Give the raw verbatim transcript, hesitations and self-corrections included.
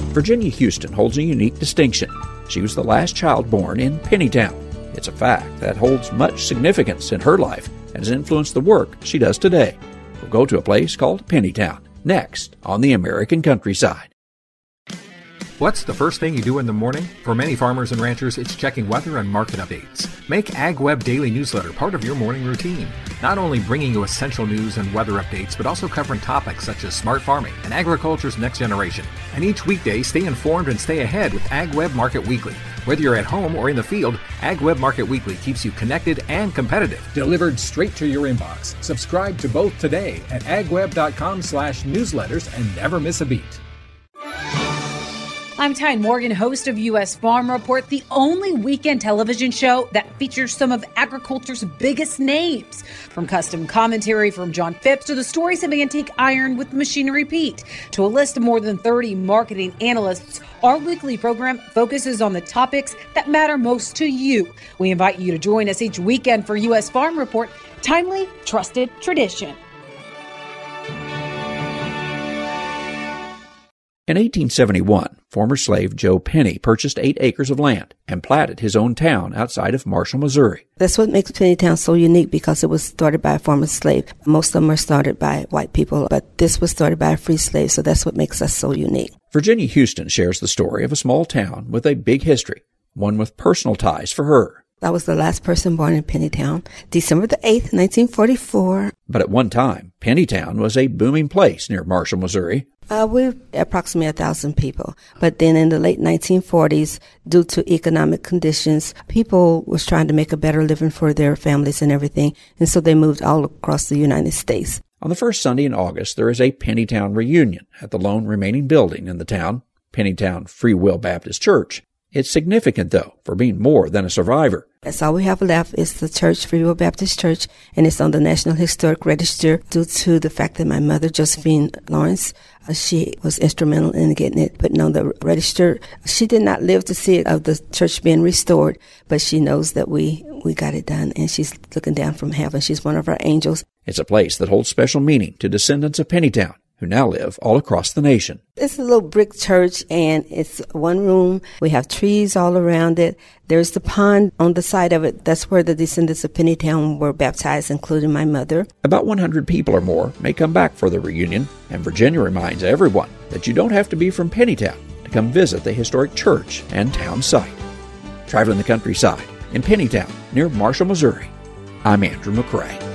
Virginia Houston holds a unique distinction. She was the last child born in Pennytown. It's a fact that holds much significance in her life and has influenced the work she does today. We'll go to a place called Pennytown, next on the American Countryside. What's the first thing you do in the morning? For many farmers and ranchers, it's checking weather and market updates. Make AgWeb Daily Newsletter part of your morning routine. Not only bringing you essential news and weather updates, but also covering topics such as smart farming and agriculture's next generation. And each weekday, stay informed and stay ahead with AgWeb Market Weekly. Whether you're at home or in the field, AgWeb Market Weekly keeps you connected and competitive. Delivered straight to your inbox. Subscribe to both today at agweb.com slash newsletters and never miss a beat. I'm Tyne Morgan, host of U S Farm Report, the only weekend television show that features some of agriculture's biggest names. From custom commentary from John Phipps to the stories of Antique Iron with Machinery Pete to a list of more than thirty marketing analysts, our weekly program focuses on the topics that matter most to you. We invite you to join us each weekend for U S Farm Report, timely, trusted tradition. In eighteen seventy-one, former slave Joe Penny purchased eight acres of land and platted his own town outside of Marshall, Missouri. That's what makes Pennytown so unique, because it was started by a former slave. Most of them are started by white people, but this was started by a free slave, so that's what makes us so unique. Virginia Houston shares the story of a small town with a big history, one with personal ties for her. I was the last person born in Pennytown, December the eighth, nineteen forty-four. But at one time, Pennytown was a booming place near Marshall, Missouri. Uh, we're approximately a thousand people. But then in the late nineteen forties, due to economic conditions, people was trying to make a better living for their families and everything. And so they moved all across the United States. On the first Sunday in August, there is a Pennytown reunion at the lone remaining building in the town, Pennytown Free Will Baptist Church. It's significant, though, for being more than a survivor. That's all we have left is the church, Free Will Baptist Church, and it's on the National Historic Register due to the fact that my mother, Josephine Lawrence, uh, she was instrumental in getting it put on the register. She did not live to see it, of the church being restored, but she knows that we, we got it done, and she's looking down from heaven. She's one of our angels. It's a place that holds special meaning to descendants of Pennytown, who now live all across the nation. It's a little brick church, and it's one room. We have trees all around it. There's the pond on the side of it. That's where the descendants of Pennytown were baptized, including my mother. About one hundred people or more may come back for the reunion, and Virginia reminds everyone that you don't have to be from Pennytown to come visit the historic church and town site. Traveling the countryside in Pennytown near Marshall, Missouri, I'm Andrew McCrae.